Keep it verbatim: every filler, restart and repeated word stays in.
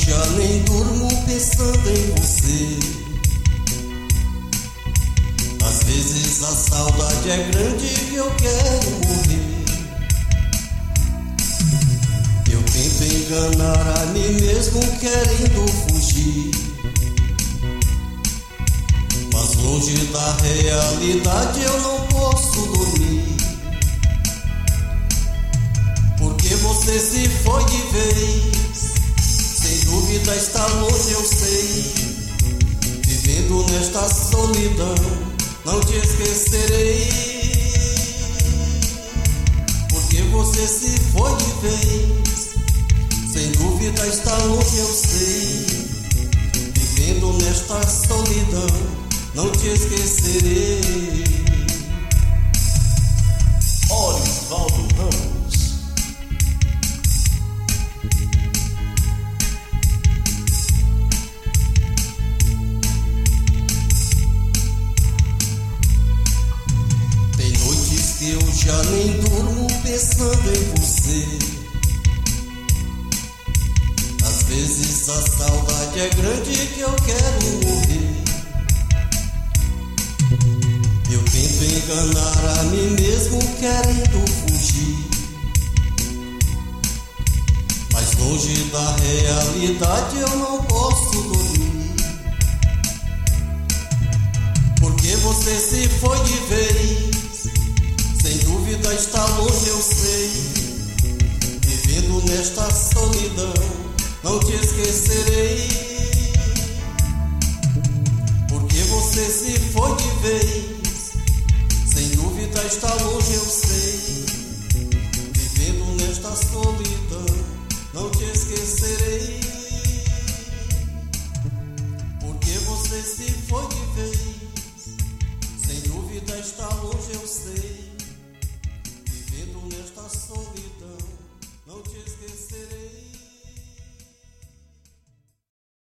já nem durmo pensando em você. Às vezes a saudade é grande e eu quero morrer. Eu tento enganar a mim mesmo querendo fugir, mas longe da realidade eu não posso dormir. Porque você se foi de vez, sem dúvida está longe, eu sei. Vivendo nesta solidão, não te esquecerei. Porque você se foi de vez, sem dúvida está longe, eu sei. Vivendo nesta solidão, não te esquecerei. Orisvaldo Ramos. Tem noites que eu já nem durmo pensando em você. Às vezes a saudade é grande que eu quero morrer. Eu tento enganar a mim mesmo querendo fugir, mas longe da realidade eu não posso dormir. Porque você se foi de vez, sem dúvida está longe, eu sei. Vivendo nesta solidão, não te esquecerei. Porque você se foi de vez, sem dúvida está longe, eu sei. Vivendo nesta solidão, não te esquecerei.